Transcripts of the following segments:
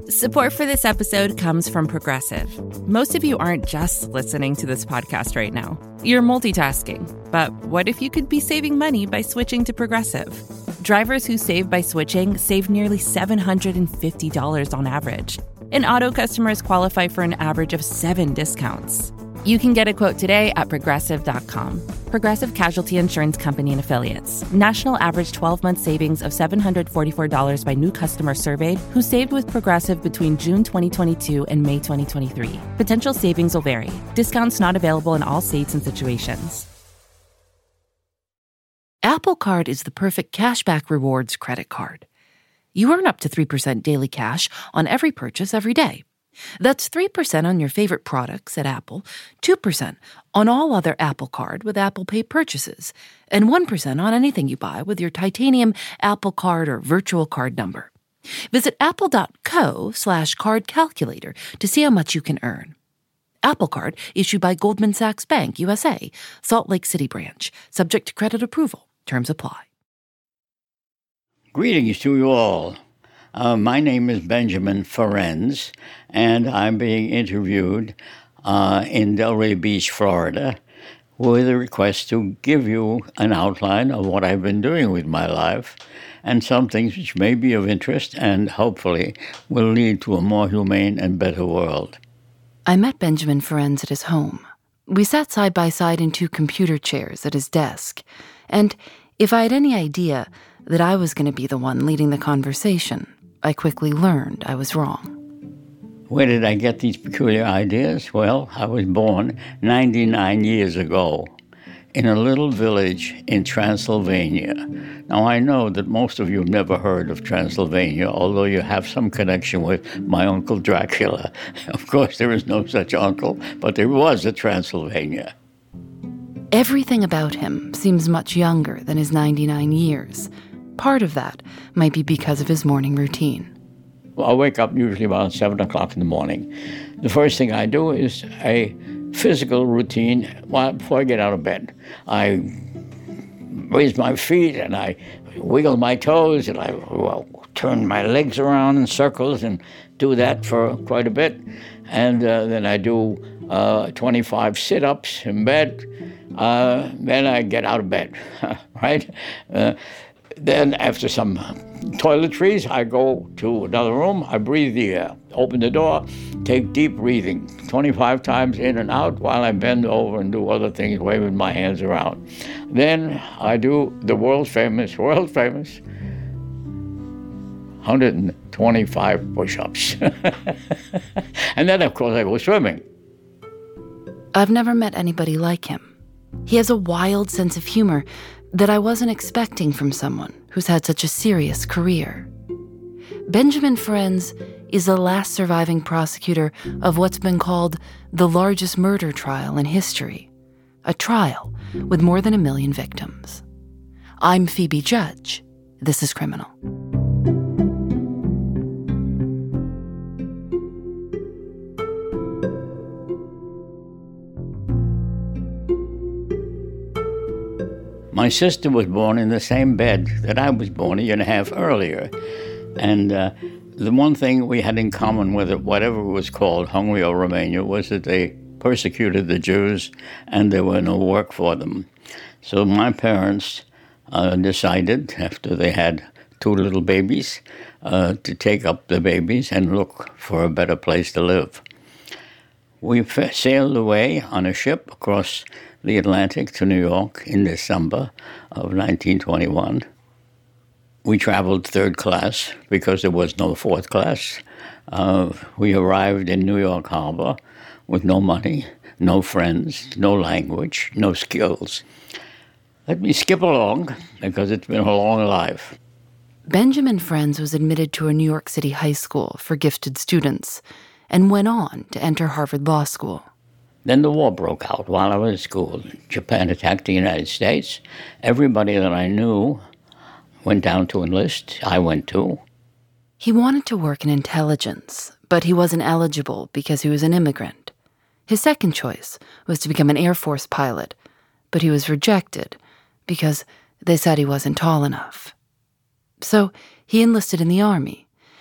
Support for this episode comes from Progressive. Most of you aren't just listening to this podcast right now. You're multitasking. But what if you could be saving money by switching to Progressive? Drivers who save by switching save nearly $750 on average. And auto customers qualify for an average of 7 discounts. You can get a quote today at Progressive.com. Progressive Casualty Insurance Company and Affiliates. National average 12-month savings of $744 by new customer surveyed who saved with Progressive between June 2022 and May 2023. Potential savings will vary. Discounts not available in all states and situations. Apple Card is the perfect cashback rewards credit card. You earn up to 3% daily cash on every purchase every day. That's 3% on your favorite products at Apple, 2% on all other Apple Card with Apple Pay purchases, and 1% on anything you buy with your titanium Apple Card or virtual card number. Visit apple.co/card calculator to see how much you can earn. Apple Card issued by Goldman Sachs Bank, USA, Salt Lake City branch, subject to credit approval. Terms apply. Greetings to you all. My name is Benjamin Ferenz, and I'm being interviewed in Delray Beach, Florida, with a request to give you an outline of what I've been doing with my life and some things which may be of interest and hopefully will lead to a more humane and better world. I met Benjamin Ferenz at his home. We sat side by side in 2 computer chairs at his desk, and if I had any idea that I was going to be the one leading the conversation, I quickly learned I was wrong. Where did I get these peculiar ideas? Well, I was born 99 years ago in a little village in Transylvania. Now, I know that most of you have never heard of Transylvania, although you have some connection with my Uncle Dracula. Of course, there is no such uncle, but there was a Transylvania. Everything about him seems much younger than his 99 years. Part of that might be because of his morning routine. Well, I wake up usually about 7 o'clock in the morning. The first thing I do is a physical routine before I get out of bed. I raise my feet and I wiggle my toes and I turn my legs around in circles and do that for quite a bit. And then I do 25 sit-ups in bed. Then I get out of bed, right? Then after some toiletries, I go to another room, I breathe the air, open the door, take deep breathing, 25 times in and out while I bend over and do other things, waving my hands around. Then I do the world famous 125 push-ups. And then, of course, I go swimming. I've never met anybody like him. He has a wild sense of humor that I wasn't expecting from someone who's had such a serious career. Benjamin Ferenz is the last surviving prosecutor of what's been called the largest murder trial in history, a trial with more than 1 million victims. I'm Phoebe Judge. This is Criminal. My sister was born in the same bed that I was born a year and a half earlier. And the one thing we had in common with it, whatever it was called, Hungary or Romania, was that they persecuted the Jews and there were no work for them. So my parents decided, after they had 2 little babies, to take up the babies and look for a better place to live. We sailed away on a ship across the Atlantic to New York in December of 1921. We traveled 3rd class because there was no 4th class. We arrived in New York Harbor with no money, no friends, no language, no skills. Let me skip along because it's been a long life. Benjamin Ferenz was admitted to a New York City high school for gifted students and went on to enter Harvard Law School. Then the war broke out while I was at school. Japan attacked the United States. Everybody that I knew went down to enlist. I went too. He wanted to work in intelligence, but he wasn't eligible because he was an immigrant. His second choice was to become an Air Force pilot, but he was rejected because they said he wasn't tall enough. So he enlisted in the Army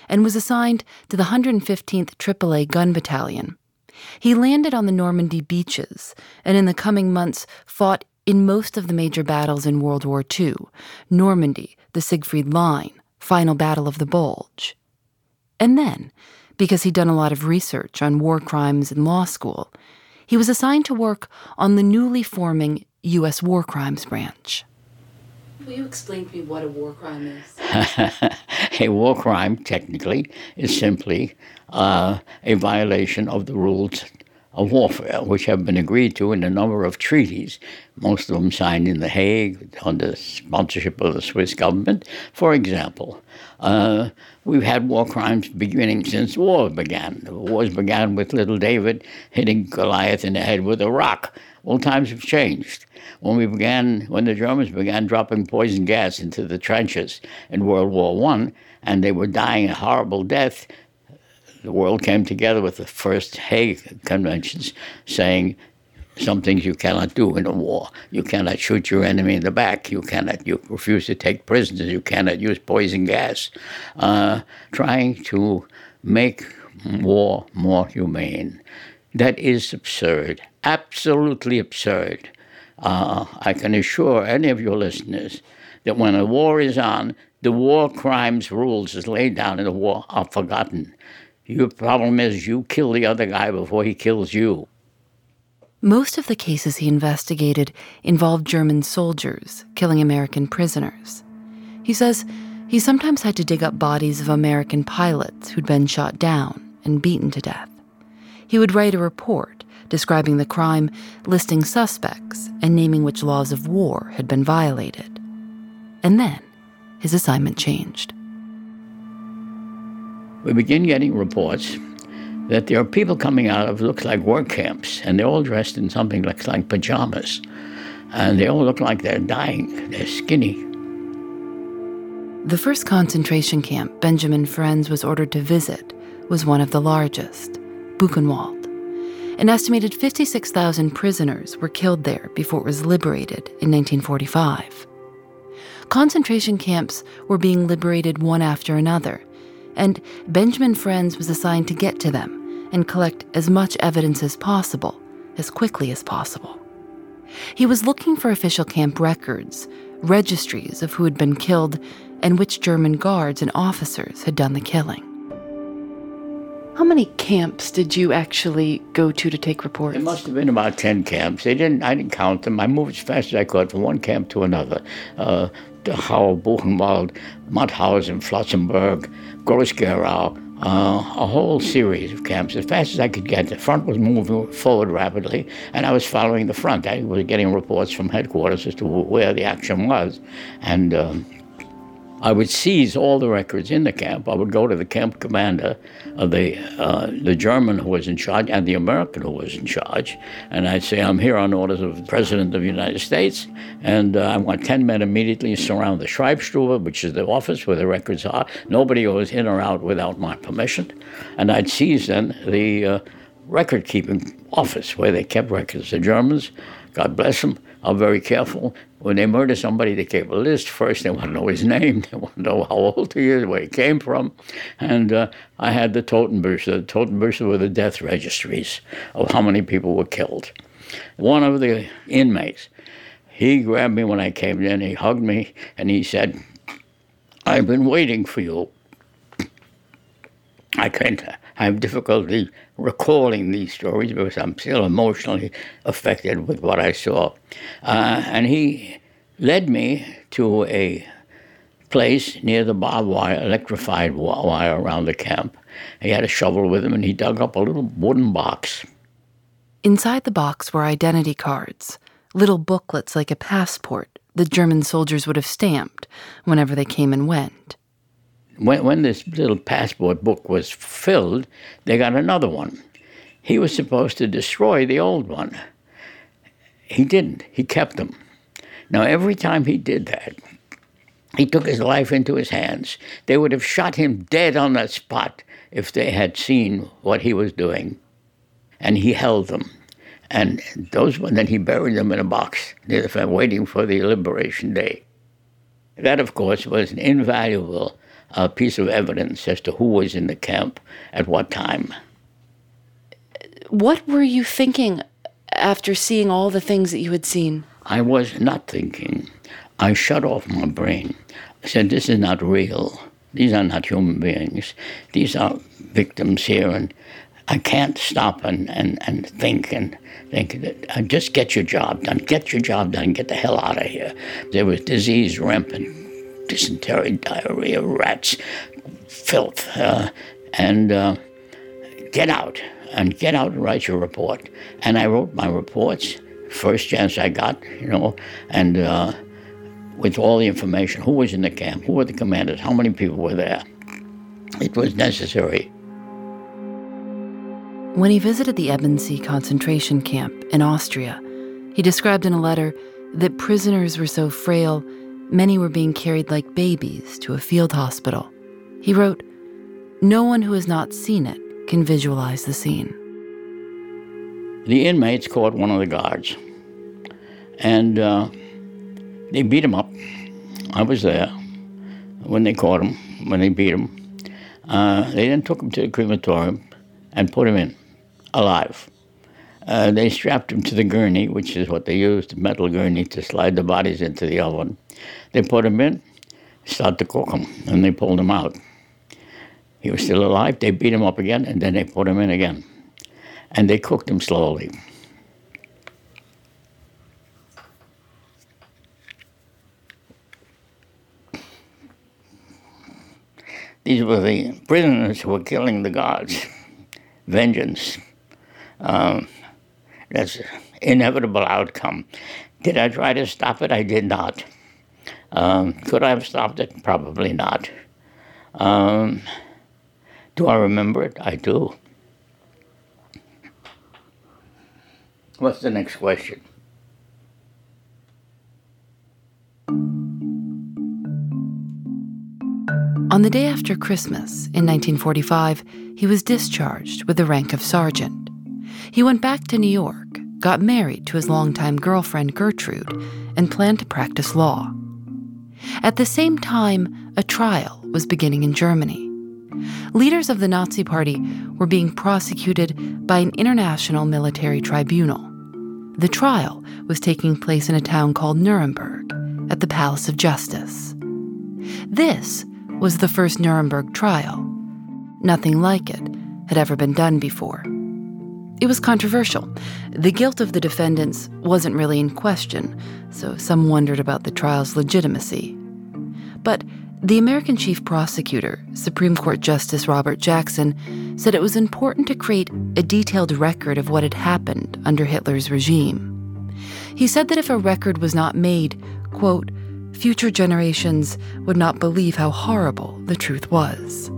and was assigned to the 115th AAA Gun Battalion. He landed on the Normandy beaches and in the coming months fought in most of the major battles in World War II, Normandy, the Siegfried Line, Final Battle of the Bulge. And then, because he'd done a lot of research on war crimes in law school, he was assigned to work on the newly forming U.S. War Crimes Branch. Will you explain to me what a war crime is? A war crime, technically, is simply a violation of the rules of warfare, which have been agreed to in a number of treaties, most of them signed in The Hague under sponsorship of the Swiss government. For example, we've had war crimes beginning since war began. The wars began with little David hitting Goliath in the head with a rock. Well, times have changed. When the Germans began dropping poison gas into the trenches in World War I, and they were dying a horrible death, the world came together with the first Hague Conventions saying some things you cannot do in a war. You cannot shoot your enemy in the back. You refuse to take prisoners. You cannot use poison gas. Trying to make war more humane. That is absurd, absolutely absurd. I can assure any of your listeners that when a war is on, the war crimes rules as laid down in the war are forgotten. Your problem is you kill the other guy before he kills you. Most of the cases he investigated involved German soldiers killing American prisoners. He says he sometimes had to dig up bodies of American pilots who'd been shot down and beaten to death. He would write a report describing the crime, listing suspects, and naming which laws of war had been violated. And then his assignment changed. We begin getting reports that there are people coming out of looks like work camps, and they're all dressed in something like pajamas. And they all look like they're dying. They're skinny. The first concentration camp Benjamin Ferencz was ordered to visit was one of the largest, Buchenwald. An estimated 56,000 prisoners were killed there before it was liberated in 1945. Concentration camps were being liberated one after another, and Benjamin Ferencz was assigned to get to them and collect as much evidence as possible, as quickly as possible. He was looking for official camp records, registries of who had been killed, and which German guards and officers had done the killing. How many camps did you actually go to take reports? There must have been about 10 camps. I didn't count them. I moved as fast as I could from one camp to another. Dachau, Buchenwald, Mauthausen, Flossenburg, Groß-Gerau, a whole series of camps. As fast as I could get, the front was moving forward rapidly, and I was following the front. I was getting reports from headquarters as to where the action was. And I would seize all the records in the camp. I would go to the camp commander, the German who was in charge, and the American who was in charge, and I'd say, I'm here on orders of the President of the United States, and I want 10 men immediately to surround the Schreibstube, which is the office where the records are. Nobody goes in or out without my permission. And I'd seize then the record-keeping office where they kept records. The Germans, God bless them, are very careful. When they murder somebody, they keep a list. First, they want to know his name. They want to know how old he is, where he came from. And I had the Totenbücher. The Totenbücher were the death registries of how many people were killed. One of the inmates, he grabbed me when I came in. He hugged me, and he said, I've been waiting for you. I have difficulty recalling these stories because I'm still emotionally affected with what I saw. And he led me to a place near the barbed wire, electrified wire around the camp. He had a shovel with him, and he dug up a little wooden box. Inside the box were identity cards, little booklets like a passport that German soldiers would have stamped whenever they came and went. When this little passport book was filled, they got another one. He was supposed to destroy the old one. He didn't. He kept them. Now, every time he did that, he took his life into his hands. They would have shot him dead on that spot if they had seen what he was doing. And he held them. And then he buried them in a box near the waiting for the Liberation Day. That, of course, was an invaluable a piece of evidence as to who was in the camp at what time. What were you thinking after seeing all the things that you had seen? I was not thinking. I shut off my brain. I said, this is not real. These are not human beings. These are victims here, and I can't stop and think that just get your job done, get the hell out of here. There was disease rampant, dysentery, diarrhea, rats, filth, and get out and write your report. And I wrote my reports, first chance I got, and with all the information, who was in the camp, who were the commanders, how many people were there. It was necessary. When he visited the Ebensee concentration camp in Austria, he described in a letter that prisoners were so frail, many were being carried like babies to a field hospital. He wrote, "No one who has not seen it can visualize the scene." The inmates caught one of the guards, and they beat him up. I was there when they caught him, when they beat him. They then took him to the crematorium and put him in, alive. They strapped him to the gurney, which is what they used, the metal gurney, to slide the bodies into the oven. They put him in, started to cook him, and they pulled him out. He was still alive. They beat him up again, and then they put him in again. And they cooked him slowly. These were the prisoners who were killing the guards. Vengeance. That's an inevitable outcome. Did I try to stop it? I did not. Could I have stopped it? Probably not. Do I remember it? I do. What's the next question? On the day after Christmas, in 1945, he was discharged with the rank of sergeant. He went back to New York, got married to his longtime girlfriend Gertrude, and planned to practice law. At the same time, a trial was beginning in Germany. Leaders of the Nazi Party were being prosecuted by an international military tribunal. The trial was taking place in a town called Nuremberg, at the Palace of Justice. This was the first Nuremberg trial. Nothing like it had ever been done before. It was controversial. The guilt of the defendants wasn't really in question, so some wondered about the trial's legitimacy. But the American chief prosecutor, Supreme Court Justice Robert Jackson, said it was important to create a detailed record of what had happened under Hitler's regime. He said that if a record was not made, quote, future generations would not believe how horrible the truth was.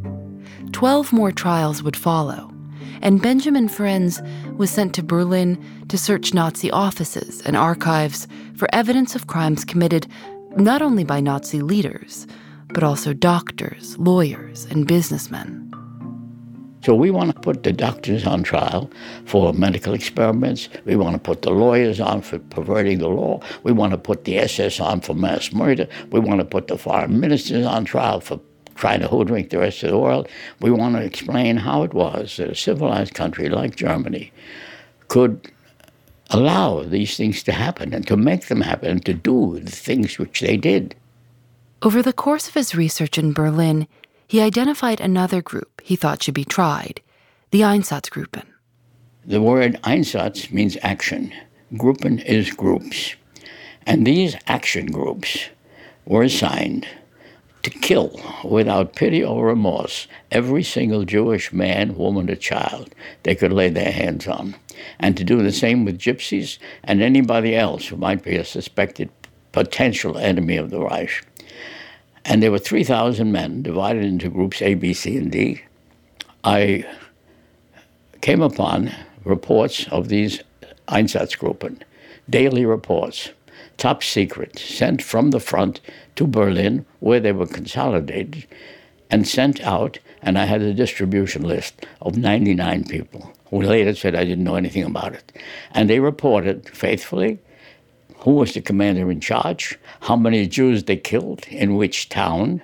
12 more trials would follow, and Benjamin Ferencz was sent to Berlin to search Nazi offices and archives for evidence of crimes committed not only by Nazi leaders, but also doctors, lawyers, and businessmen. So we want to put the doctors on trial for medical experiments. We want to put the lawyers on for perverting the law. We want to put the SS on for mass murder. We want to put the foreign ministers on trial for trying to hoodwink the rest of the world. We want to explain how it was that a civilized country like Germany could allow these things to happen and to make them happen and to do the things which they did. Over the course of his research in Berlin, he identified another group he thought should be tried, the Einsatzgruppen. The word Einsatz means action. Gruppen is groups. And these action groups were assigned to kill without pity or remorse every single Jewish man, woman, or child they could lay their hands on, and to do the same with gypsies and anybody else who might be a suspected potential enemy of the Reich. And there were 3,000 men divided into groups A, B, C, and D. I came upon reports of these Einsatzgruppen, daily reports, top secret, sent from the front to Berlin, where they were consolidated, and sent out, and I had a distribution list of 99 people who later said I didn't know anything about it. And they reported faithfully who was the commander in charge, how many Jews they killed, in which town,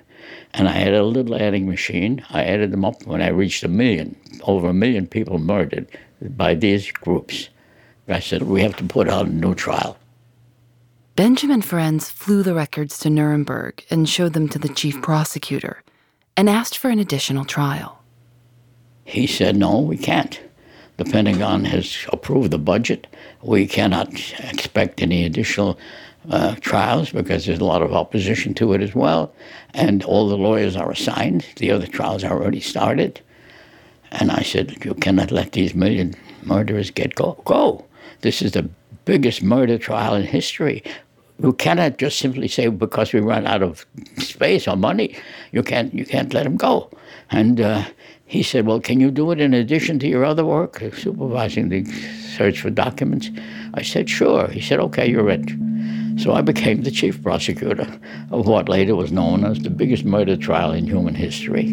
And I had a little adding machine. I added them up when I reached 1 million, over 1 million people murdered by these groups. I said, we have to put out a new trial. Benjamin Ferencz flew the records to Nuremberg and showed them to the chief prosecutor and asked for an additional trial. He said, no, we can't. The Pentagon has approved the budget. We cannot expect any additional trials because there's a lot of opposition to it as well. And all the lawyers are assigned. The other trials are already started. And I said, you cannot let these million murderers go. This is the biggest murder trial in history. You cannot just simply say because we run out of space or money, you can't let them go. And he said, well, can you do it in addition to your other work, supervising the search for documents? I said, sure. He said, okay, you're it. So I became the chief prosecutor of what later was known as the biggest murder trial in human history.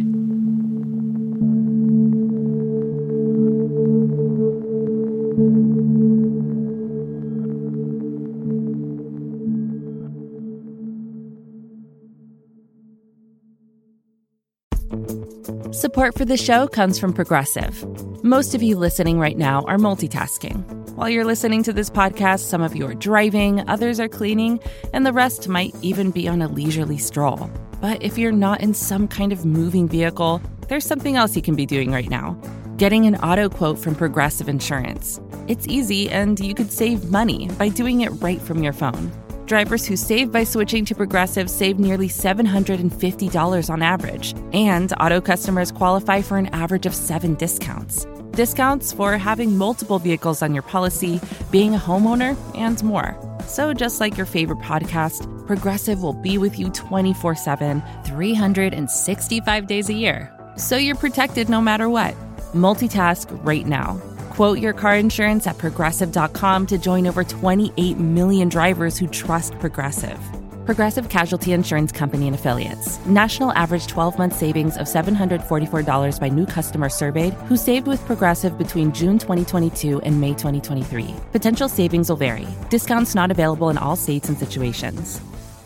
Support for the show comes from Progressive. Most of you listening right now are multitasking. While you're listening to this podcast, some of you are driving, others are cleaning, and the rest might even be on a leisurely stroll. But if you're not in some kind of moving vehicle, there's something else you can be doing right now. Getting an auto quote from Progressive Insurance. It's easy, and you could save money by doing it right from your phone. Drivers who save by switching to Progressive save nearly $750 on average, and auto customers qualify for an average of 7 discounts. Discounts for having multiple vehicles on your policy, being a homeowner, and more. So just like your favorite podcast, Progressive will be with you 24/7, 365 days a year. So you're protected no matter what. Multitask right now. Quote your car insurance at Progressive.com to join over 28 million drivers who trust Progressive. Progressive Casualty Insurance Company and Affiliates. National average 12-month savings of $744 by new customers surveyed who saved with Progressive between June 2022 and May 2023. Potential savings will vary. Discounts not available in all states and situations.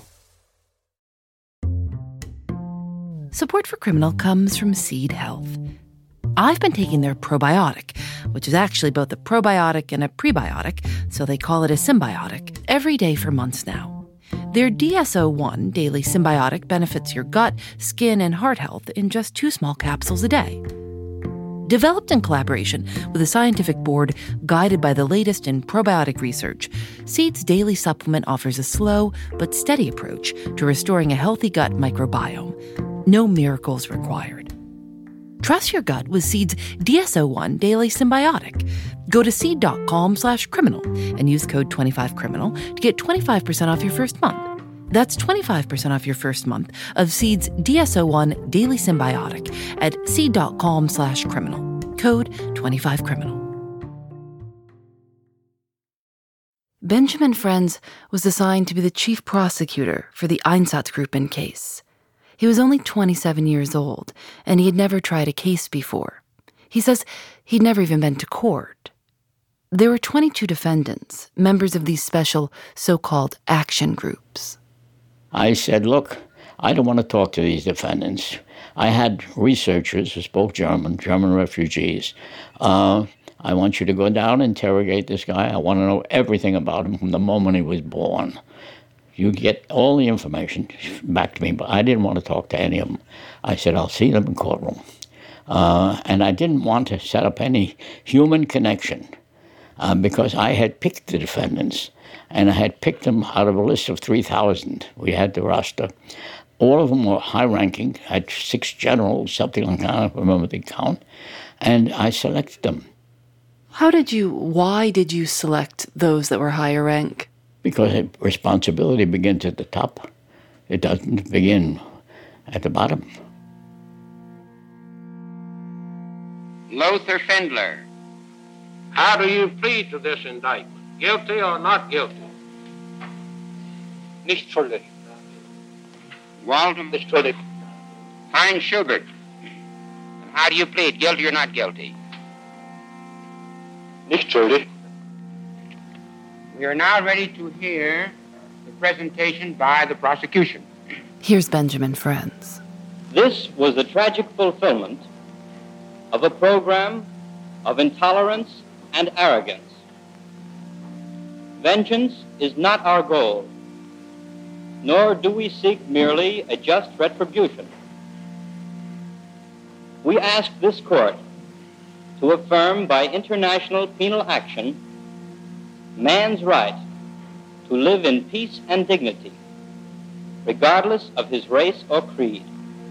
Support for Criminal comes from Seed Health. I've been taking their probiotic, which is actually both a probiotic and a prebiotic, so they call it a symbiotic, every day for months now. Their DSO-1 daily symbiotic benefits your gut, skin, and heart health in just 2 small capsules a day. Developed in collaboration with a scientific board guided by the latest in probiotic research, Seed's daily supplement offers a slow but steady approach to restoring a healthy gut microbiome. No miracles required. Trust your gut with Seed's DSO-1 Daily Symbiotic. Go to seed.com/criminal and use code 25criminal to get 25% off your first month. That's 25% off your first month of Seed's DSO-1 Daily Symbiotic at seed.com/criminal. Code 25criminal. Benjamin Ferencz was assigned to be the chief prosecutor for the Einsatzgruppen case. He was only 27 years old, and he had never tried a case before. He says he'd never even been to court. There were 22 defendants, members of these special so-called action groups. I said, look, I don't want to talk to these defendants. I had researchers who spoke German refugees. I want you to go down and interrogate this guy. I want to know everything about him from the moment he was born. You get all the information back to me, but I didn't want to talk to any of them. I said, I'll see them in courtroom. And I didn't want to set up any human connection because I had picked the defendants, and I had picked them out of a list of 3,000. We had the roster. All of them were high-ranking, had 6 generals, something like that, I don't remember the count, and I selected them. Why did you select those that were higher rank? Because responsibility begins at the top. It doesn't begin at the bottom. Lothar Fendler. How do you plead to this indictment? Guilty or not guilty? Nicht schuldig. Walden. Nicht schuldig. Heinz Schubert. How do you plead? Guilty or not guilty? Nicht schuldig. We are now ready to hear the presentation by the prosecution. Here's Benjamin Ferencz. This was the tragic fulfillment of a program of intolerance and arrogance. Vengeance is not our goal, nor do we seek merely a just retribution. We ask this court to affirm by international penal action man's right to live in peace and dignity, regardless of his race or creed.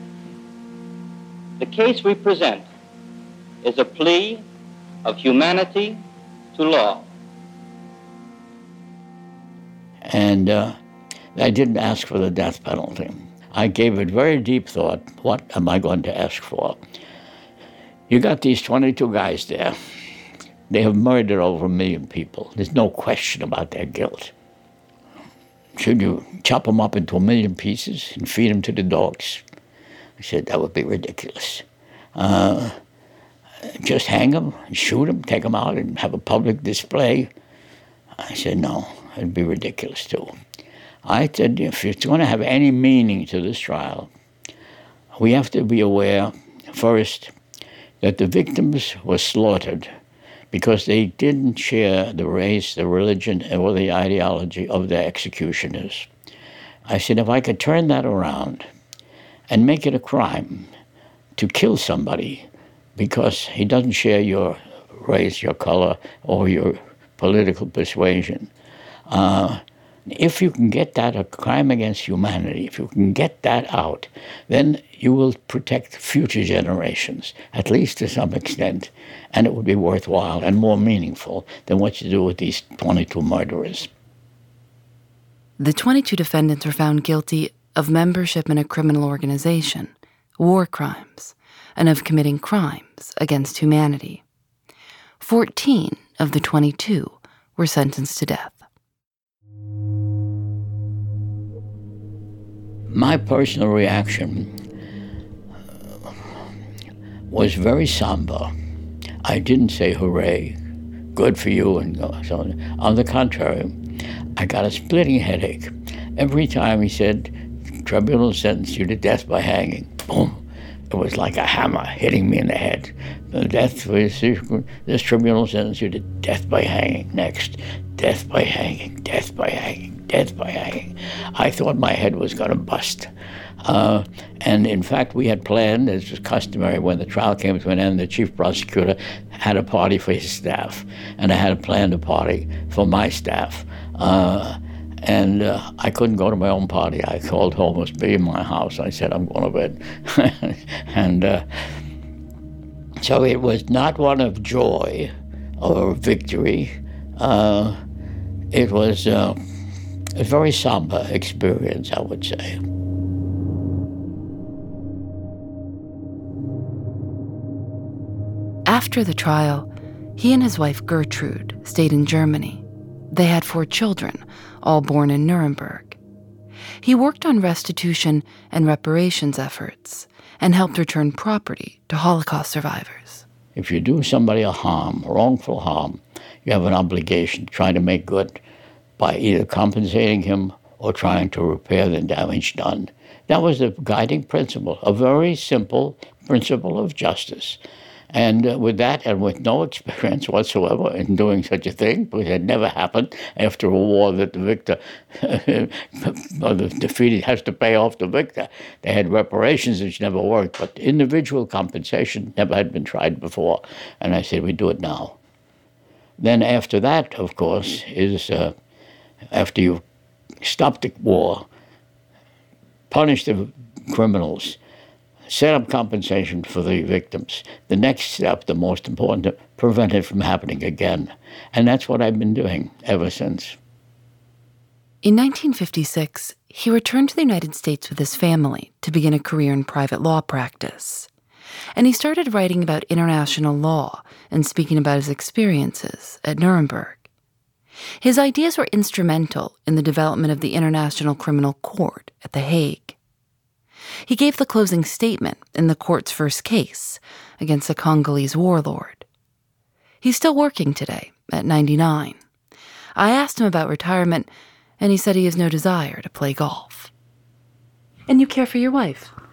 The case we present is a plea of humanity to law. And I didn't ask for the death penalty. I gave it very deep thought. What am I going to ask for? You got these 22 guys there. They have murdered over 1 million people. There's no question about their guilt. Should you chop them up into 1 million pieces and feed them to the dogs? I said, that would be ridiculous. Just hang them and shoot them, take them out and have a public display? I said, no, it'd be ridiculous too. I said, if it's going to have any meaning to this trial, we have to be aware, first, that the victims were slaughtered because they didn't share the race, the religion, or the ideology of their executioners. I said, if I could turn that around and make it a crime to kill somebody because he doesn't share your race, your color, or your political persuasion, if you can get that a crime against humanity, if you can get that out, then you will protect future generations, at least to some extent, and it would be worthwhile and more meaningful than what you do with these 22 murderers. The 22 defendants were found guilty of membership in a criminal organization, war crimes, and of committing crimes against humanity. 14 of the 22 were sentenced to death. My personal reaction was very somber. I didn't say, hooray, good for you, and so on. On the contrary, I got a splitting headache. Every time he said, tribunal sentenced you to death by hanging, boom, it was like a hammer hitting me in the head. This tribunal sentenced you to death by hanging. Next, death by hanging, death by hanging, death by hanging. I thought my head was going to bust. And in fact, we had planned, as was customary, when the trial came to an end, the chief prosecutor had a party for his staff, and I had planned a party for my staff. And I couldn't go to my own party. I called home, it was be in my house. I said, I'm going to bed. And so it was not one of joy or victory. It was a very somber experience, I would say. After the trial, he and his wife Gertrude stayed in Germany. They had 4 children, all born in Nuremberg. He worked on restitution and reparations efforts and helped return property to Holocaust survivors. If you do somebody a harm, wrongful harm, you have an obligation to try to make good by either compensating him or trying to repair the damage done. That was the guiding principle, a very simple principle of justice. And with that, and with no experience whatsoever in doing such a thing, because it had never happened after a war that the victor, or the defeated has to pay off the victor. They had reparations which never worked, but individual compensation never had been tried before. And I said, we do it now. Then after that, of course, is after you stop the war, punish the criminals, set up compensation for the victims. The next step, the most important, prevent it from happening again. And that's what I've been doing ever since. In 1956, he returned to the United States with his family to begin a career in private law practice. And he started writing about international law and speaking about his experiences at Nuremberg. His ideas were instrumental in the development of the International Criminal Court at The Hague. He gave the closing statement in the court's first case against the Congolese warlord. He's still working today, at 99. I asked him about retirement, and he said he has no desire to play golf. And you care for your wife?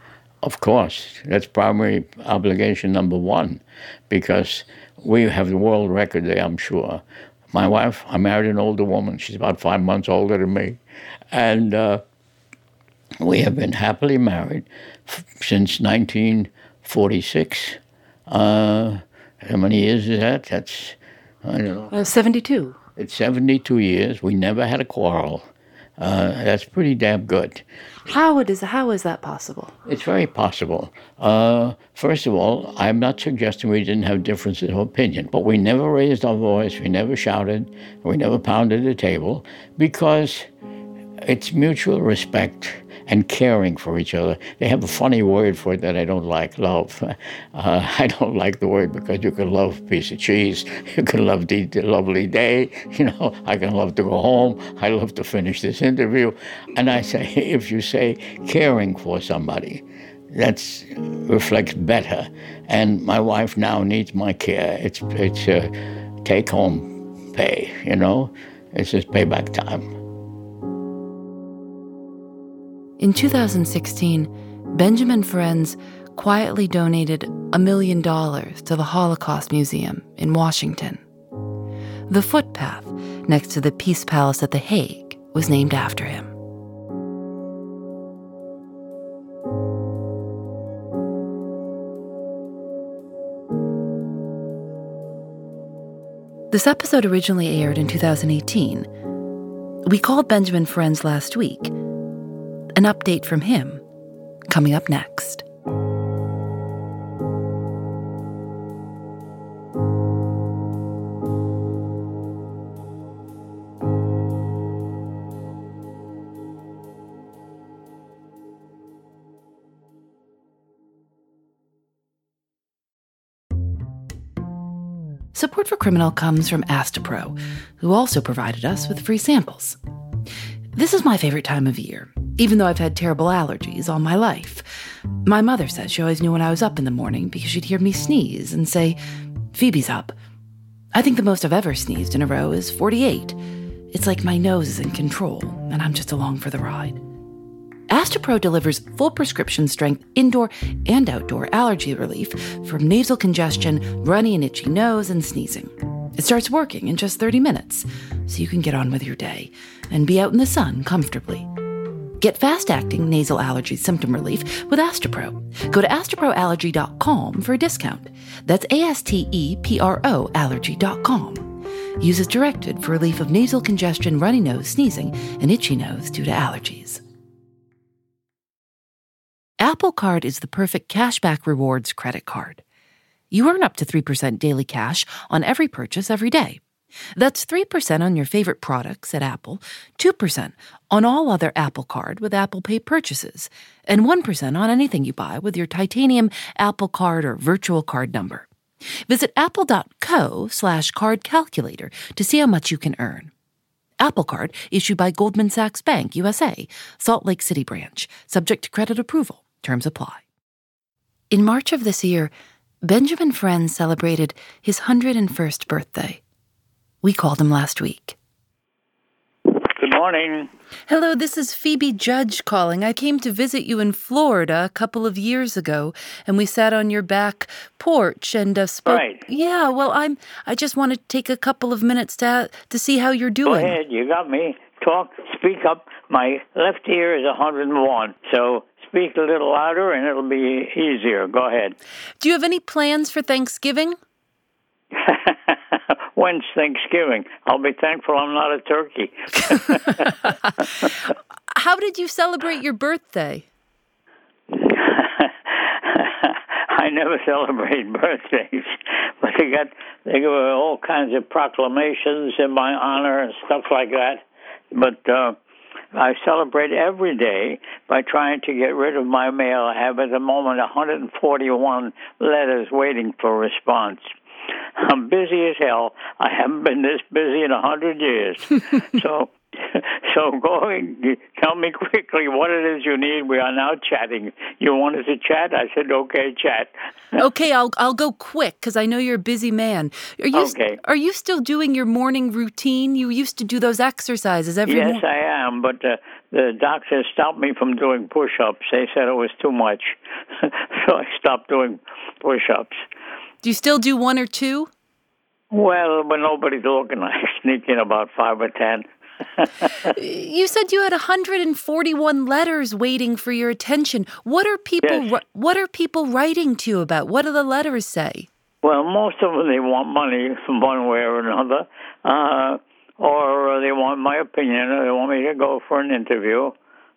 Of course. That's primary obligation number one, because we have the world record there, I'm sure. My wife, I married an older woman. She's about 5 months older than me. And we have been happily married since 1946. How many years is that? That's, I don't know. 72. It's 72 years. We never had a quarrel. That's pretty damn good. How is that possible? It's very possible. First of all, I'm not suggesting we didn't have differences of opinion, but we never raised our voice, we never shouted, we never pounded the table, because it's mutual respect and caring for each other. They have a funny word for it that I don't like, love. I don't like the word, because you can love a piece of cheese, you can love the lovely day, I can love to go home, I love to finish this interview. And I say, if you say caring for somebody, that reflects better. And my wife now needs my care. It's take-home pay, It's just payback time. In 2016, Benjamin Ferencz quietly donated $1 million to the Holocaust Museum in Washington. The footpath next to the Peace Palace at The Hague was named after him. This episode originally aired in 2018. We called Benjamin Ferencz last week. An update from him coming up next. Support for Criminal comes from Astepro, who also provided us with free samples. This is my favorite time of year, even though I've had terrible allergies all my life. My mother says she always knew when I was up in the morning because she'd hear me sneeze and say, "Phoebe's up." I think the most I've ever sneezed in a row is 48. It's like my nose is in control, and I'm just along for the ride. Astepro delivers full prescription strength indoor and outdoor allergy relief from nasal congestion, runny and itchy nose, and sneezing. It starts working in just 30 minutes, so you can get on with your day and be out in the sun comfortably. Get fast-acting nasal allergy symptom relief with Astepro. Go to asteproallergy.com for a discount. That's ASTEPRO allergy.com. Use as directed for relief of nasal congestion, runny nose, sneezing, and itchy nose due to allergies. Apple Card is the perfect cashback rewards credit card. You earn up to 3% daily cash on every purchase every day. That's 3% on your favorite products at Apple, 2% on all other Apple Card with Apple Pay purchases, and 1% on anything you buy with your titanium Apple Card or virtual card number. Visit apple.co/card calculator to see how much you can earn. Apple Card issued by Goldman Sachs Bank, USA, Salt Lake City branch, subject to credit approval. Terms apply. In March of this year, Benjamin Ferencz celebrated his 101st birthday. We called him last week. Good morning. Hello, this is Phoebe Judge calling. I came to visit you in Florida a couple of years ago, and we sat on your back porch and spoke. Right. Yeah, well, I just want to take a couple of minutes to see how you're doing. Go ahead, you got me. Talk, speak up. My left ear is 101, so speak a little louder and it'll be easier. Go ahead. Do you have any plans for Thanksgiving? When's Thanksgiving? I'll be thankful I'm not a turkey. How did you celebrate your birthday? I never celebrate birthdays, but they give all kinds of proclamations in my honor and stuff like that. But I celebrate every day by trying to get rid of my mail. I have at the moment 141 letters waiting for response. I'm busy as hell. I haven't been this busy in 100 years. So So go and tell me quickly what it is you need. We are now chatting. You wanted to chat? I said, okay, chat. Okay, I'll go quick because I know you're a busy man. Are you still doing your morning routine? You used to do those exercises every morning. Yes, I am, but the doctor stopped me from doing push-ups. They said it was too much, so I stopped doing push-ups. Do you still do 1 or 2? Well, when nobody's looking, I sneak in about 5 or 10. You said you had 141 letters waiting for your attention. What are people? Yes. What are people writing to you about? What do the letters say? Well, most of them, they want money from one way or another, or they want my opinion, or they want me to go for an interview.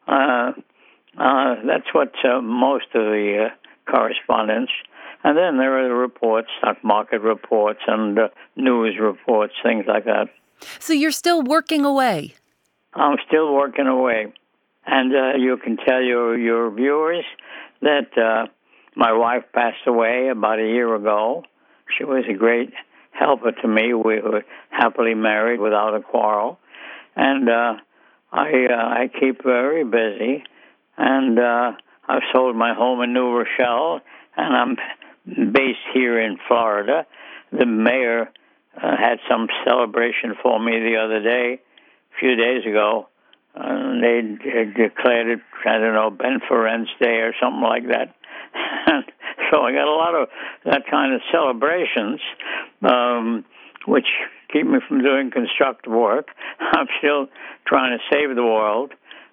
That's what most of the correspondence. And then there are the reports, stock market reports and news reports, things like that. So you're still working away? I'm still working away. And you can tell your viewers that my wife passed away about a year ago. She was a great helper to me. We were happily married without a quarrel. And I keep very busy. And I've sold my home in New Rochelle, and I'm based here in Florida. The mayor had some celebration for me the other day, a few days ago. They declared it, I don't know, Ben Ferencz Day or something like that. So I got a lot of that kind of celebrations, which keep me from doing constructive work. I'm still trying to save the world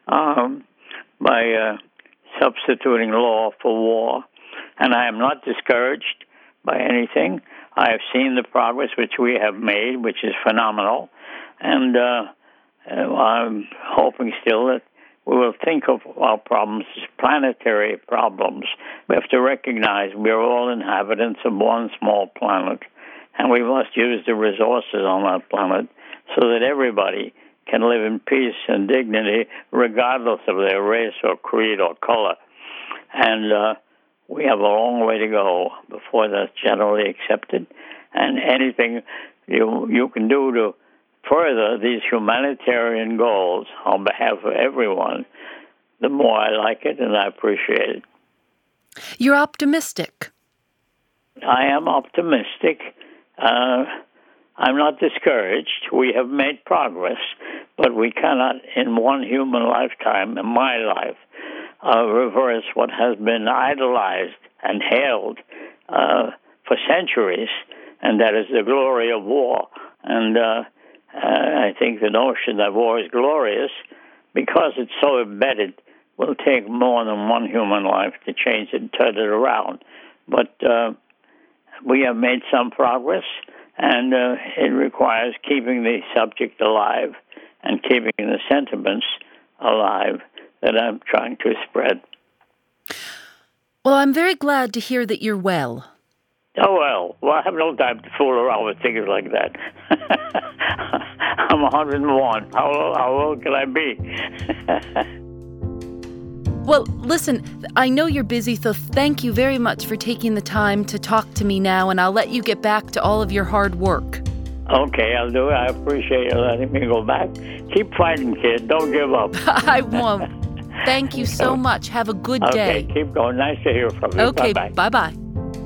by substituting law for war. And I am not discouraged by anything. I have seen the progress which we have made, which is phenomenal. And I'm hoping still that we will think of our problems as planetary problems. We have to recognize we're all inhabitants of one small planet, and we must use the resources on that planet so that everybody can live in peace and dignity regardless of their race or creed or color. And we have a long way to go before that's generally accepted. And anything you can do to further these humanitarian goals on behalf of everyone, the more I like it and I appreciate it. You're optimistic. I am optimistic. I'm not discouraged. We have made progress, but we cannot, in one human lifetime, in my life, reverse what has been idolized and hailed for centuries, and that is the glory of war. And I think the notion that war is glorious, because it's so embedded, will take more than one human life to change it and turn it around. But we have made some progress, and it requires keeping the subject alive and keeping the sentiments alive that I'm trying to spread. Well, I'm very glad to hear that you're well. Oh, well, I have no time to fool around with things like that. I'm 101. How old can I be? Well, listen, I know you're busy, so thank you very much for taking the time to talk to me now, and I'll let you get back to all of your hard work. Okay, I'll do it. I appreciate you letting me go back. Keep fighting, kid. Don't give up. I won't. Thank you so much. Have a good day. Okay, keep going. Nice to hear from you. Okay, bye-bye. Bye-bye.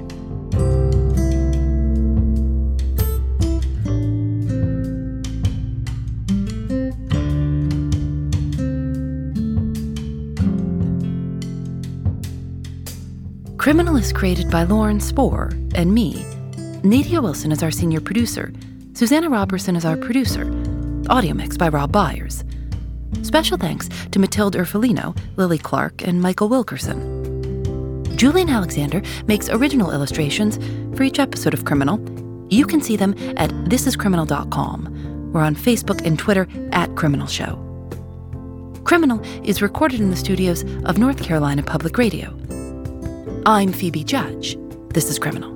Criminal is created by Lauren Spohr and me. Nadia Wilson is our senior producer. Susanna Robertson is our producer. Audio mix by Rob Byers. Special thanks to Matilde Urfolino, Lily Clark, and Michael Wilkerson. Julian Alexander makes original illustrations for each episode of Criminal. You can see them at thisiscriminal.com. We're on Facebook and Twitter at Criminal Show. Criminal is recorded in the studios of North Carolina Public Radio. I'm Phoebe Judge. This is Criminal.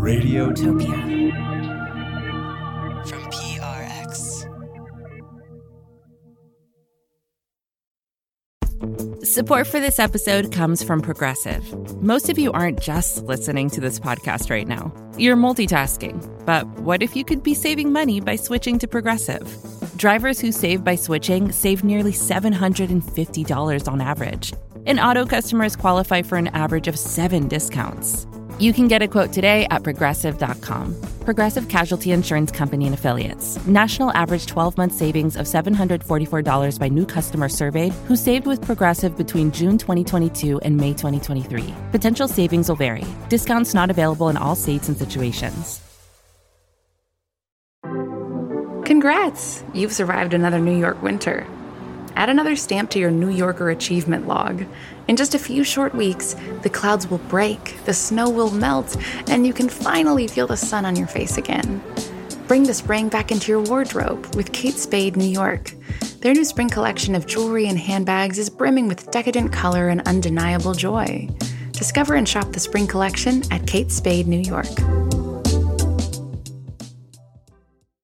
Radiotopia. From PRX. Support for this episode comes from Progressive. Most of you aren't just listening to this podcast right now. You're multitasking. But what if you could be saving money by switching to Progressive? Drivers who save by switching save nearly $750 on average. And auto customers qualify for an average of 7 discounts. You can get a quote today at Progressive.com. Progressive Casualty Insurance Company and Affiliates. National average 12-month savings of $744 by new customers surveyed who saved with Progressive between June 2022 and May 2023. Potential savings will vary. Discounts not available in all states and situations. Congrats! You've survived another New York winter. Add another stamp to your New Yorker achievement log. In just a few short weeks, the clouds will break, the snow will melt, and you can finally feel the sun on your face again. Bring the spring back into your wardrobe with Kate Spade New York. Their new spring collection of jewelry and handbags is brimming with decadent color and undeniable joy. Discover and shop the spring collection at Kate Spade New York.